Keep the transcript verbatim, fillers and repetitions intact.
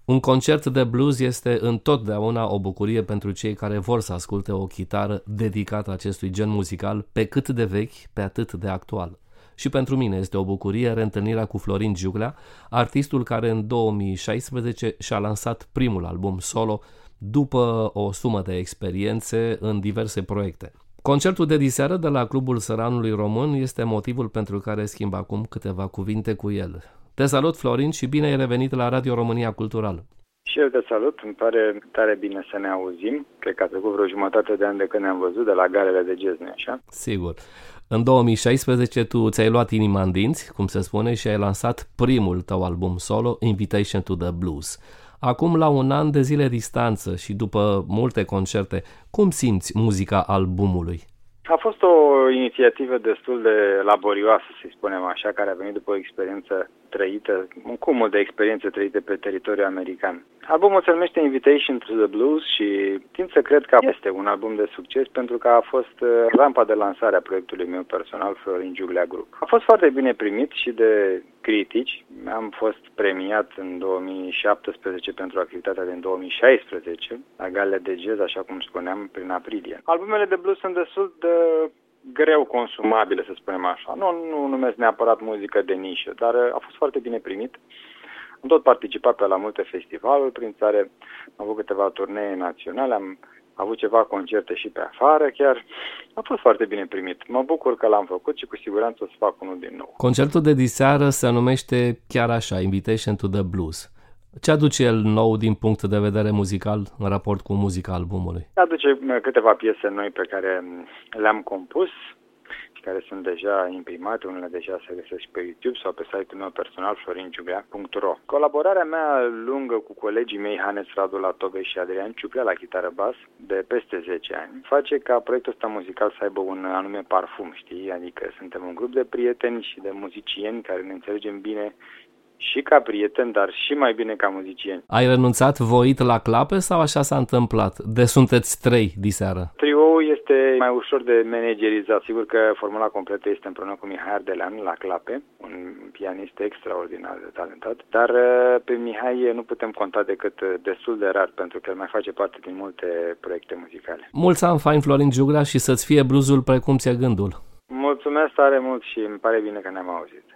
Un concert de blues este întotdeauna o bucurie pentru cei care vor să asculte o chitară dedicată acestui gen muzical, pe cât de vechi, pe atât de actual. Și pentru mine este o bucurie reîntâlnirea cu Florin Giuglea, artistul care în două mii șaisprezece și-a lansat primul album solo după o sumă de experiențe în diverse proiecte. Concertul de diseară de la Clubul Săranului Român este motivul pentru care schimb acum câteva cuvinte cu el. Te salut, Florin, și bine ai revenit la Radio România Cultural. Și eu te salut, îmi pare tare bine să ne auzim. Cred că a trecut vreo jumătate de an de când ne-am văzut de la garele de jazz, nu-i așa? Sigur. În două mii șaisprezece tu ți-ai luat inima în dinți, cum se spune, și ai lansat primul tău album solo, Invitation to the Blues. Acum, la un an de zile distanță și după multe concerte, cum simți muzica albumului? A fost o inițiativă destul de laborioasă, să spunem așa, care a venit după o experiență trăită, un cumul de experiențe trăite pe teritoriul american. Albumul se numește Invitation to the Blues și tind să cred că este un album de succes pentru că a fost rampa de lansare a proiectului meu personal, Florin Giuglea Group. A fost foarte bine primit și de critici. Am fost premiat în două mii șaptesprezece pentru activitatea din două mii șaisprezece la galele de jazz, așa cum spuneam, prin aprilie. Albumele de blues sunt destul de greu consumabile, să spunem așa. Nu, nu numesc neapărat muzică de nișă, dar a fost foarte bine primit. Am tot participat pe la multe festivaluri prin țară, am avut câteva turnee naționale, am avut ceva concerte și pe afară, chiar a fost foarte bine primit. Mă bucur că l-am făcut și cu siguranță o să fac unul din nou. Concertul de diseară se numește chiar așa, Invitation to the Blues. Ce aduce el nou din punct de vedere muzical în raport cu muzica albumului? Aduce câteva piese noi pe care le-am compus și care sunt deja imprimate, unele deja se găsesc și pe YouTube sau pe site-ul meu personal, florin giuglea punct ro. Colaborarea mea lungă cu colegii mei Hannes Radu la tobe și Adrian Ciuclea la chitară bas de peste zece ani face ca proiectul ăsta muzical să aibă un anume parfum, știi? Adică suntem un grup de prieteni și de muzicieni care ne înțelegem bine și ca prieten, dar și mai bine ca muzicieni. Ai renunțat voit la clape sau așa s-a întâmplat? De sunteți trei diseară. Trio-ul este mai ușor de managerizat. Sigur că formula completă este împreună cu Mihai Ardelean la clape, un pianist extraordinar de talentat, dar pe Mihai nu putem conta decât destul de rar, pentru că el mai face parte din multe proiecte muzicale. Mulți ani fain, Florin Giuglea, și să-ți fie bluzul precum ți-e gândul. Mulțumesc tare mult și îmi pare bine că ne-am auzit.